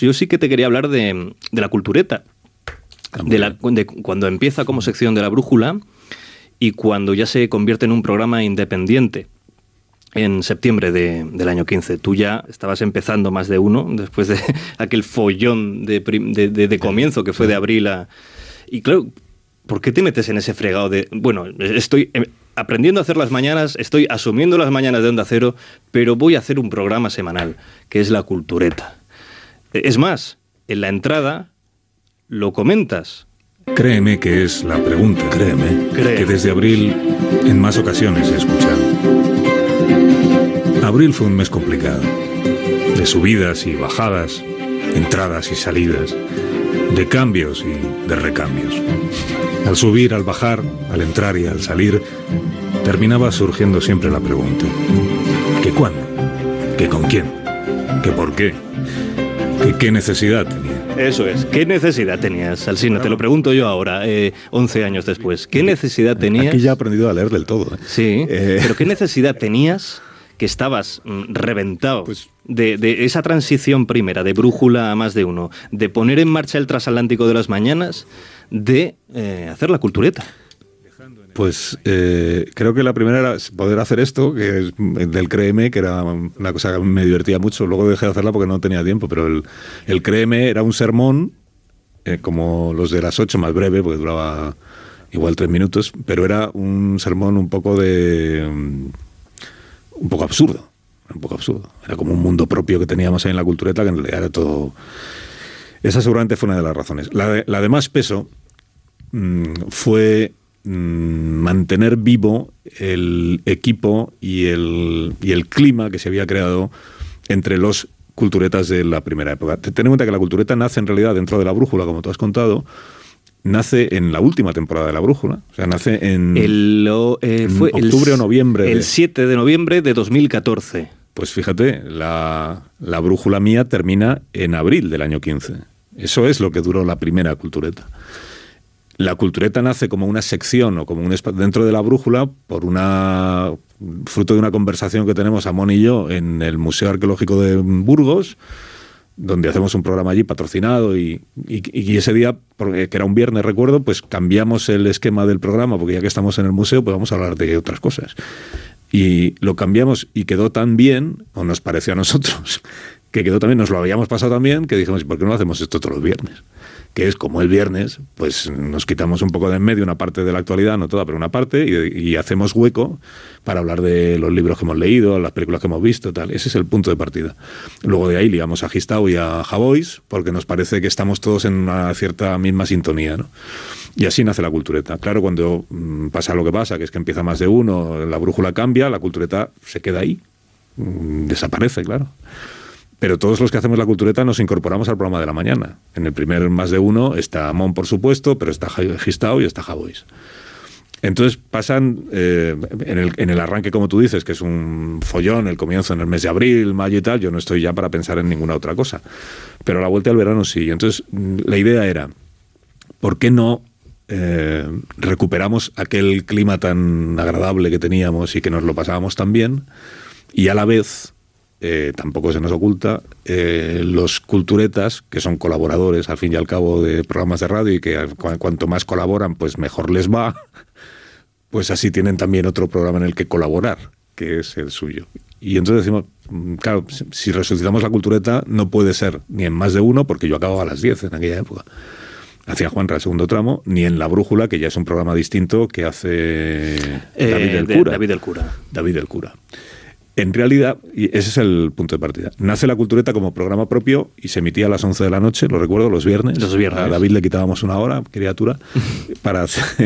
Yo sí que te quería hablar de la cultureta, de cuando empieza como sección de La Brújula y cuando ya se convierte en un programa independiente en septiembre del año 15. Tú ya estabas empezando Más de Uno, después de aquel follón de comienzo que fue de abril a... Y claro, ¿por qué te metes en ese fregado de... Bueno, estoy aprendiendo a hacer las mañanas, estoy asumiendo las mañanas de Onda Cero, pero voy a hacer un programa semanal, que es La Cultureta. Es más, en la entrada lo comentas. Créeme que es la pregunta. Créeme. Que desde abril en más ocasiones he escuchado. Abril fue un mes complicado, de subidas y bajadas, entradas y salidas, de cambios y de recambios. Al subir, al bajar, al entrar y al salir, terminaba surgiendo siempre la pregunta: ¿qué cuándo? ¿Qué con quién? ¿Qué por qué? ¿Qué necesidad tenía? Eso es. ¿Qué necesidad tenías, Alsina? Te lo pregunto yo ahora, 11 años después. ¿Qué necesidad tenías? Aquí ya he aprendido a leer del todo. Sí, pero ¿qué necesidad tenías que estabas reventado de esa transición primera, de Brújula a Más de Uno, de poner en marcha el transatlántico de las mañanas, de hacer La Cultureta? Pues creo que la primera era poder hacer esto, que es del Créeme, que era una cosa que me divertía mucho. Luego dejé de hacerla porque no tenía tiempo, pero el Créeme era un sermón, como los de las 8, más breve, porque duraba igual 3 minutos, pero era un sermón un poco absurdo. Era como un mundo propio que teníamos ahí en La Cultureta, que en realidad era todo... Esa seguramente fue una de las razones. La de más peso fue mantener vivo el equipo y el clima que se había creado entre los culturetas de la primera época. Ten en cuenta que La Cultureta nace en realidad dentro de La Brújula, como tú has contado. Nace en la última temporada de La Brújula. O sea, nace en octubre o noviembre. El 7 de noviembre de 2014. Pues fíjate, la Brújula mía termina en abril del año 15. Eso es lo que duró la primera Cultureta. La Cultureta nace como una sección o como un dentro de La Brújula por fruto de una conversación que tenemos Amón y yo en el Museo Arqueológico de Burgos, donde hacemos un programa allí patrocinado y ese día, que era un viernes, recuerdo, pues cambiamos el esquema del programa, porque ya que estamos en el museo, pues vamos a hablar de otras cosas. Y lo cambiamos y quedó tan bien, o nos pareció a nosotros, que quedó también, nos lo habíamos pasado tan bien, que dijimos, ¿por qué no hacemos esto todos los viernes? Que es como el viernes, pues nos quitamos un poco de en medio una parte de la actualidad, no toda, pero una parte, y hacemos hueco para hablar de los libros que hemos leído, las películas que hemos visto, tal. Ese es el punto de partida. Luego de ahí ligamos a Gistau y a Javois, porque nos parece que estamos todos en una cierta misma sintonía, ¿no? Y así nace La Cultureta. Claro, cuando pasa lo que pasa, que es que empieza Más de Uno, La Brújula cambia, La Cultureta se queda ahí, desaparece, claro. Pero todos los que hacemos La Cultureta nos incorporamos al programa de la mañana. En el primer Más de Uno está Amón, por supuesto, pero está Gistau y está Javois. Entonces pasan, en el arranque, como tú dices, que es un follón, el comienzo en el mes de abril, mayo y tal, yo no estoy ya para pensar en ninguna otra cosa. Pero a la vuelta del verano sí. Entonces la idea era, ¿por qué no recuperamos aquel clima tan agradable que teníamos y que nos lo pasábamos tan bien? Y a la vez... tampoco se nos oculta, los culturetas, que son colaboradores al fin y al cabo de programas de radio y que cuanto más colaboran, pues mejor les va, pues así tienen también otro programa en el que colaborar, que es el suyo. Y entonces decimos, claro, si resucitamos La Cultureta no puede ser ni en Más de Uno, porque yo acababa a las 10 en aquella época. Hacía Juanra el segundo tramo, ni en La Brújula, que ya es un programa distinto que hace David el Cura. En realidad, y ese es el punto de partida, nace La Cultureta como programa propio y se emitía a las 11 de la noche, lo recuerdo, los viernes. A David le quitábamos una hora, criatura, para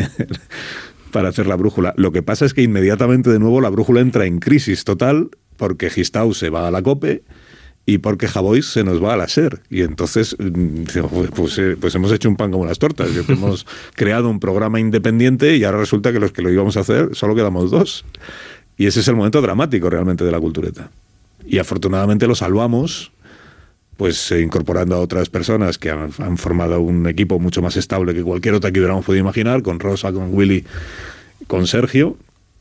hacer La Brújula. Lo que pasa es que inmediatamente de nuevo La Brújula entra en crisis total porque Gistau se va a la COPE y porque Javois se nos va a la SER. Y entonces, pues hemos hecho un pan como las tortas. Hemos creado un programa independiente y ahora resulta que los que lo íbamos a hacer solo quedamos 2. Y ese es el momento dramático realmente de La Cultureta. Y afortunadamente lo salvamos, pues incorporando a otras personas que han formado un equipo mucho más estable que cualquier otra que hubiéramos podido imaginar, con Rosa, con Willy, con Sergio.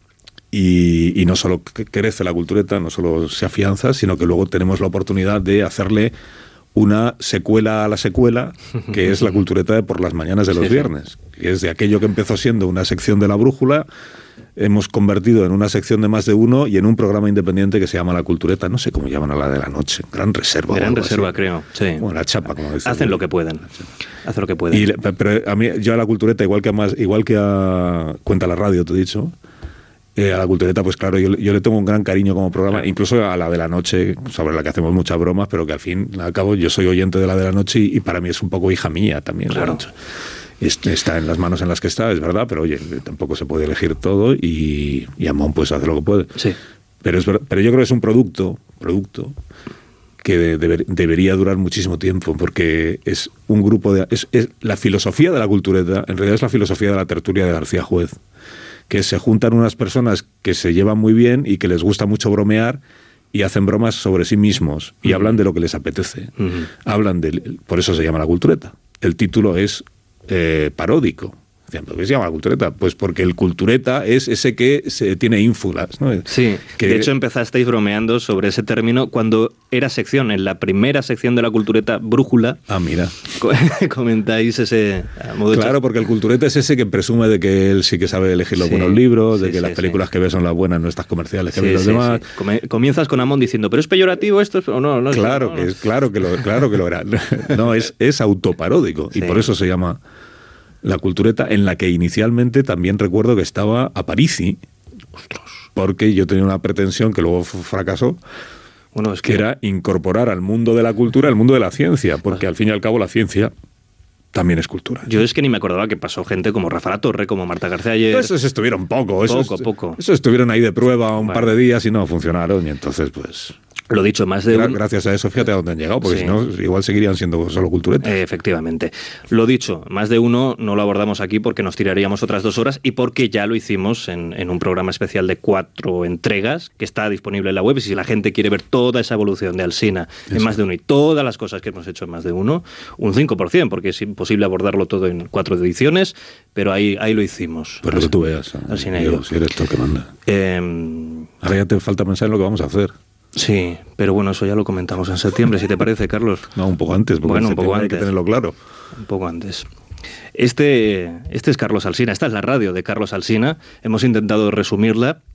Y no solo crece La Cultureta, no solo se afianza, sino que luego tenemos la oportunidad de hacerle una secuela a la secuela, que es la cultureta de por las mañanas de los viernes. Que es de aquello que empezó siendo una sección de La Brújula, hemos convertido en una sección de Más de Uno y en un programa independiente que se llama La Cultureta. No sé cómo llaman a la de la noche. Gran Reserva. Gran Reserva, creo. Sí. Bueno, la chapa, como dicen. Hacen lo que pueden. Hacen lo que pueden. Pero a mí, yo a La Cultureta, igual que a Cuenta la Radio, te he dicho, a La Cultureta, pues claro, yo le tengo un gran cariño como programa, claro. Incluso a la de la noche, sobre la que hacemos muchas bromas, pero que al fin y al cabo yo soy oyente de la de la noche y para mí es un poco hija mía también. Claro. Está en las manos en las que está, es verdad, pero oye, tampoco se puede elegir todo y Amón pues hace lo que puede. Sí. Pero yo creo que es un producto que debería durar muchísimo tiempo, porque es un grupo de... Es la filosofía de La Cultureta, en realidad es la filosofía de la tertulia de García Juez, que se juntan unas personas que se llevan muy bien y que les gusta mucho bromear y hacen bromas sobre sí mismos y hablan de lo que les apetece. Por eso se llama La Cultureta. El título es paródico. ¿Por qué se llama La Cultureta? Pues porque el cultureta es ese que tiene ínfulas, ¿no? Sí, de hecho empezasteis bromeando sobre ese término cuando era sección, en la primera sección de La Cultureta, Brújula. Ah, mira. Comentáis ese modo. Claro, porque el cultureta es ese que presume de que él sí que sabe elegir los buenos libros, de que las películas que ve son las buenas, no estas comerciales que ven los demás. Sí. Comienzas con Amón diciendo, ¿pero es peyorativo esto? O no, claro que lo era. No, es autoparódico y por eso se llama La Cultureta, en la que inicialmente también recuerdo que estaba Aparici, porque yo tenía una pretensión que luego fracasó, que era incorporar al mundo de la cultura el mundo de la ciencia, porque al fin y al cabo la ciencia también es cultura. Yo es que ni me acordaba que pasó gente como Rafa La Torre, como Marta García ayer. Esos estuvieron poco. Poco. Esos estuvieron ahí de prueba un par de días y no funcionaron, y entonces pues... Lo dicho, más de gracias a eso, fíjate a dónde han llegado, porque si no, igual seguirían siendo solo culturetas. Efectivamente. Lo dicho, más de uno no lo abordamos aquí porque nos tiraríamos otras 2 horas y porque ya lo hicimos en un programa especial de 4 entregas que está disponible en la web. Y si la gente quiere ver toda esa evolución de Alsina en más de uno y todas las cosas que hemos hecho en más de uno, un 5%, porque es imposible abordarlo todo en 4 ediciones, pero ahí lo hicimos. Pues lo que tú veas, Alsina si eres tú el que manda. Ahora ya te falta pensar en lo que vamos a hacer. Sí, pero bueno, eso ya lo comentamos en septiembre, si te parece, Carlos. No, un poco antes, porque un poco antes. Hay que tenerlo claro. Un poco antes. Este es Carlos Alsina, esta es la radio de Carlos Alsina. Hemos intentado resumirla